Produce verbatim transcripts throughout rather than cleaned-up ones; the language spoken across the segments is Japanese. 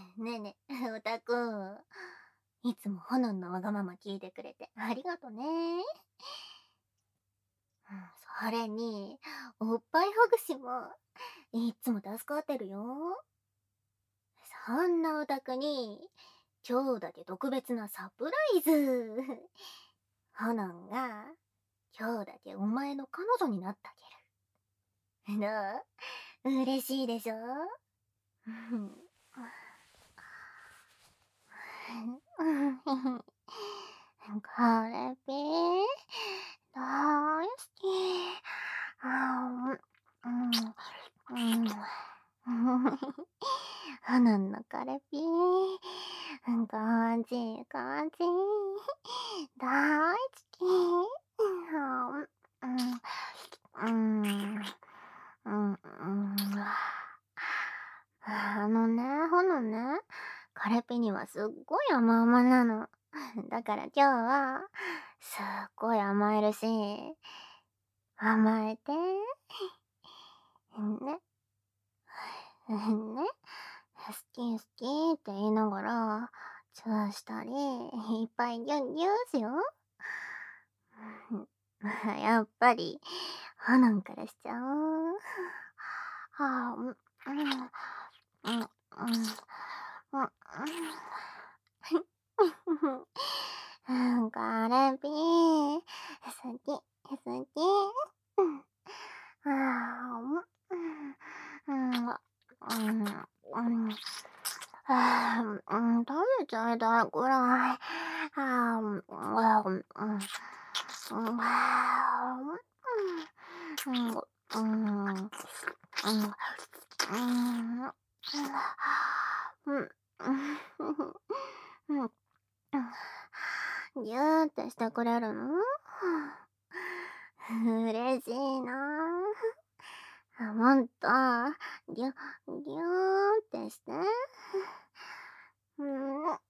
ねえねえ、おたくん。いつもほのんのわがまま聞いてくれてありがとね。うん、それに、おっぱいほぐしも、いっつも助かってるよ。そんなおたくに、今日だけ特別なサプライズ。ほのんが、今日だけお前の彼女になってあげる。どう？嬉しいでしょ？うん。これぴー、大好き。あー、うん、うん、うん。はなんのこれぴー、かわちいかわちい。大好き。うん、うん、うん、うん。あのね、ほのね、カレピにはすっごい甘々なの。だから今日は、すっごい甘えるし、甘えて。ね。ね。好き好きって言いながら、チューしたり、いっぱいギュンギュンしよう。やっぱり、ほのんからしちゃおう。はあ、うん、うん、うん、うん、うん。うん、カレピー、好き、好き。うん。ああ、うん、うん、うん、うん。ああ、うん、食べちゃいたいくらい。ああ、うん、うん、うん、うん、ああ、うん、うん、うん、うん、うん、うん、ぎゅーってしてくれるの？嬉しいなあ。もっと、ぎゅ、ぎゅーってして。うん、うん、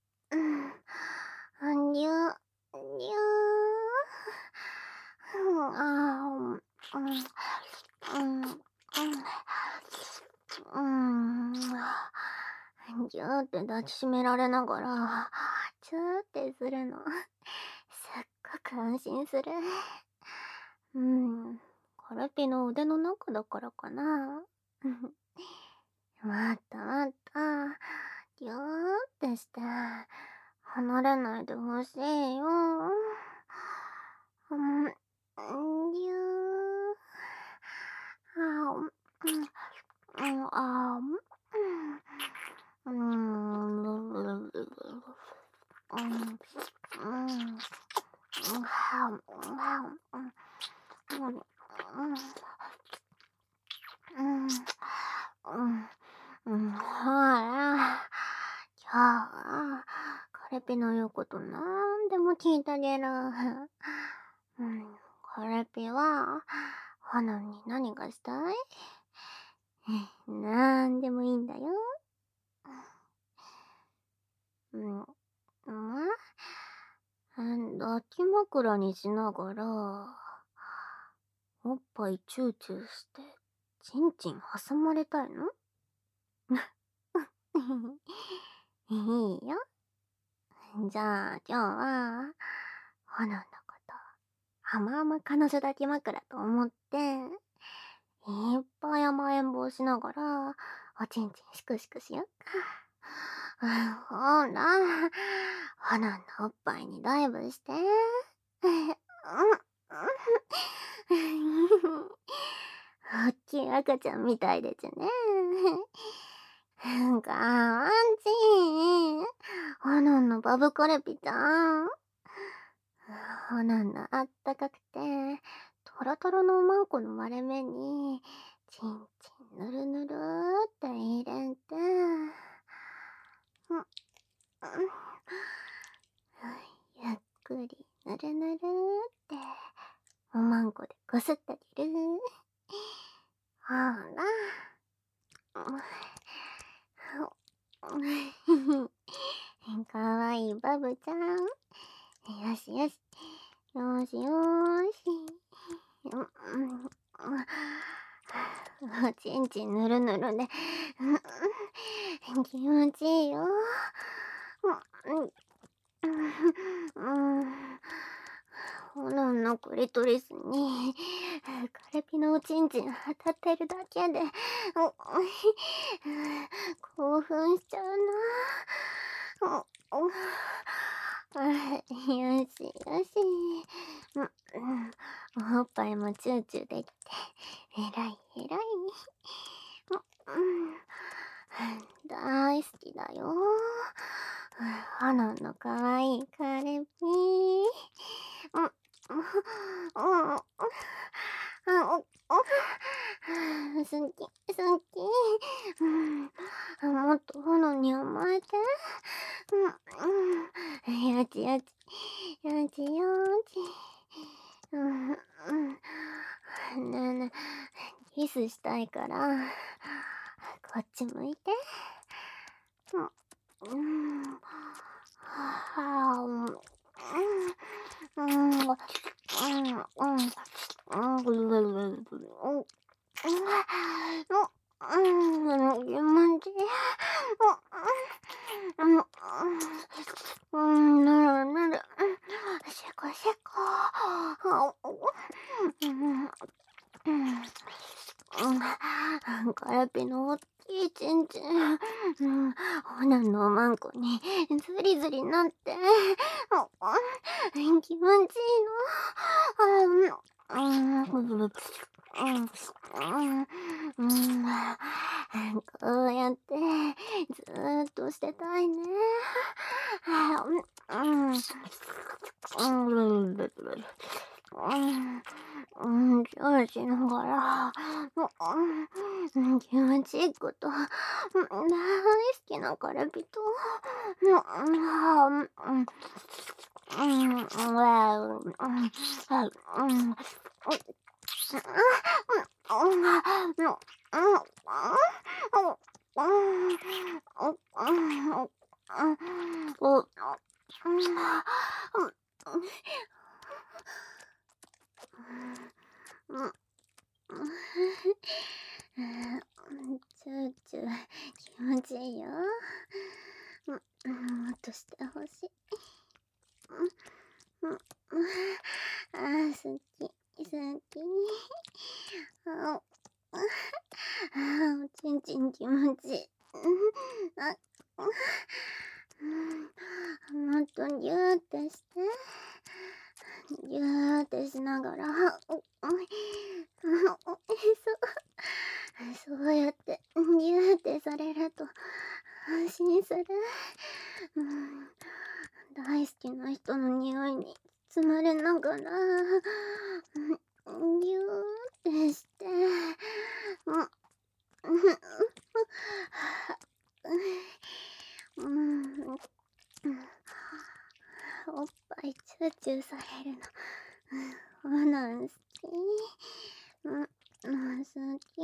ぎゅ、ぎゅー。うん、あー、うん、うん、うん、うん、ぎゅーって抱きしめられながら、チューってするの。すっごく安心する。うん、カルピの腕の中だからかな。もっともっと、ぎゅーってして、離れないでほしいよ。うん、ぎゅー。あー、うん、うん、あー、うん、うん、うん、うん、うん、うん、うん、ほら、今日は、カレピの言うことなんでも聞いてあげる。うん、カレピは、ほのに何がしたい？なんでもいいんだよ。うん、まあ、抱き枕にしながら、おっぱいチューチューして、チンチン挟まれたいの？いいよ。じゃあ今日は、ほのんのこと、甘々彼女抱き枕と思って、いっぱい甘えん坊しながら、おちんちんしくしくしよっか。うん、ほら、ほのんのおっぱいにダイブして。うん、うん、おっきい赤ちゃんみたいでちゅね。かわちい。ほのんのバブコレピちゃん。ほのんのあったかくて、トロトロのおまんこの割れ目に、ちんちんぬるぬるって入れて、うん、うん、ゆっくりぬるぬるっておまんこでこすってあげる。ほら。かわいいバブちゃん。よしよし。よしよーし。うんうん、おちんちんぬるぬるで、うん、気持ちいいよ。 うん、うん、ほのんのクリトリスにカレピのおちんちん当たってるだけで、うん、興奮しちゃうな。うん、うんよしよし。うん、うん、おっぱいもチューチューできて、えらいえらい。うん、大好きだよ。はなのかわいいカレピー。うん、うん、うん、うん、うん好き、好き。うん、もっと炎に甘えて。うん、うん、よちよち、よちよち。うん、うん。ねえねえ、キスしたいから、こっち向いて。うん、うん。はあ、うん、うん、うん、うん、うん、うん、ぐるぐるぐるぐる、うん、うん、うん、気持ちいい。うん、うん、うん、なるなる、シェコシェコ。うん、うん、うん、カラピのおっきいちんちん、うん、ほなのおまんこにずりずりなって、うん、気持ちいいの。うん、うん、うん、うん、こうやってずーっとしてたいね。うん、うん、うん、うん、チャージながら、うん、気持ちいいこと、うん、大好きなカレピと、うん、うん、うん、うん、うん、うん、うん、チューチュー気持ちいいよ。うん、もっとしてほしい。うん、うん、あー、好き、好き。ああ、おちんちん気持ちいい。あ、うん、もっとギューってして。ギューってしながら、お、お、お、そう、そうやってギューってされると安心する。うん、大好きな人の匂いに包まれながら、うん、ギューってして、うん、うん、うん、うん、おっぱいチューチューされるの、うん、なん好き。うん、なん好き。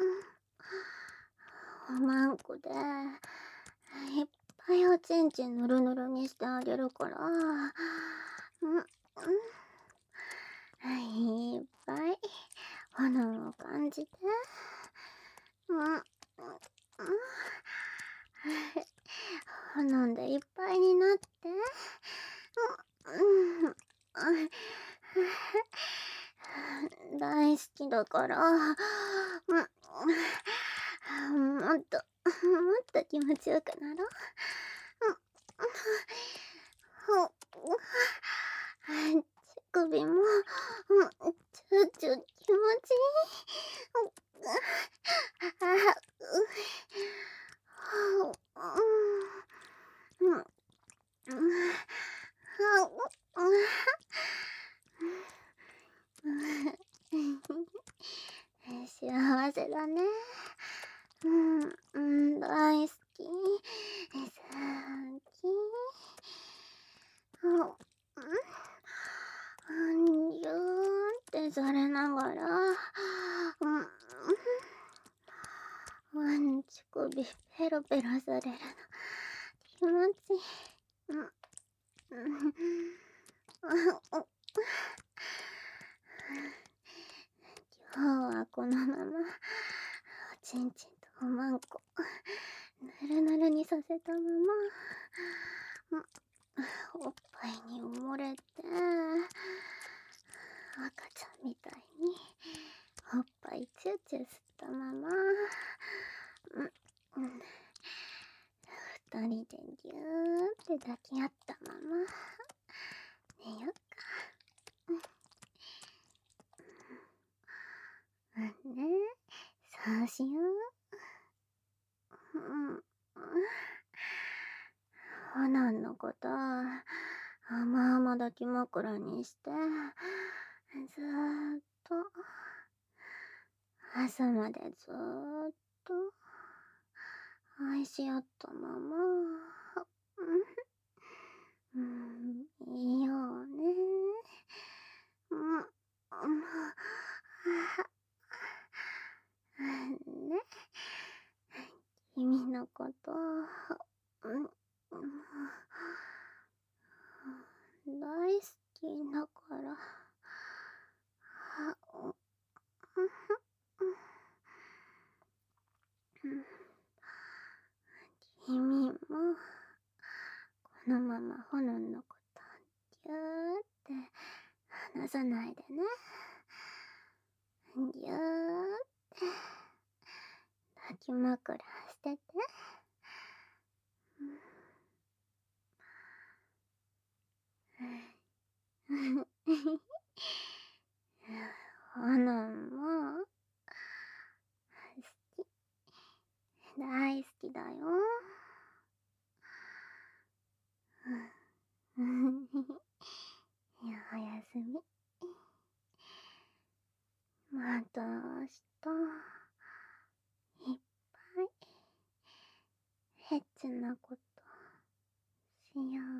うん、おまんこで、いっぱいおちんちんぬるぬるにしてあげるから、うん、うん、いっぱい炎を感じて。うん、うん、炎でいっぱいになって。うん、うん、大好きだから、うん、もっと、もっと気持ちよくなろう。うん、乳首も、うん、チューチュー気持ちいい。あ、うん、うん、幸せだね。うん、うん、大好き。好き。うん、うん、ぎゅーってされながら、うん、うん、乳首ペロペロされるの気持ちいい。うん、うん、今日はこのままおちんちんとおまんこぬるぬるにさせたままおっぱいに埋もれて、赤ちゃんみたいにおっぱいチューチュー吸ったまま、うんうん、二人でぎゅーって抱き合ったまま寝よっか。うんね、そうしよう。うん。コナンのこと甘々抱き枕にしてずーっと朝までずーっと愛し合ったまま、うん、いいよね。うん、うん、ね、君のこと、うん、大好きだから。君もこのままほのんのことぎゅーって離さないでね。ぎゅーって抱き枕してて。ほのんも好き、大好きだよ。いや、おやすみ。また明日いっぱいエッチなことしようね。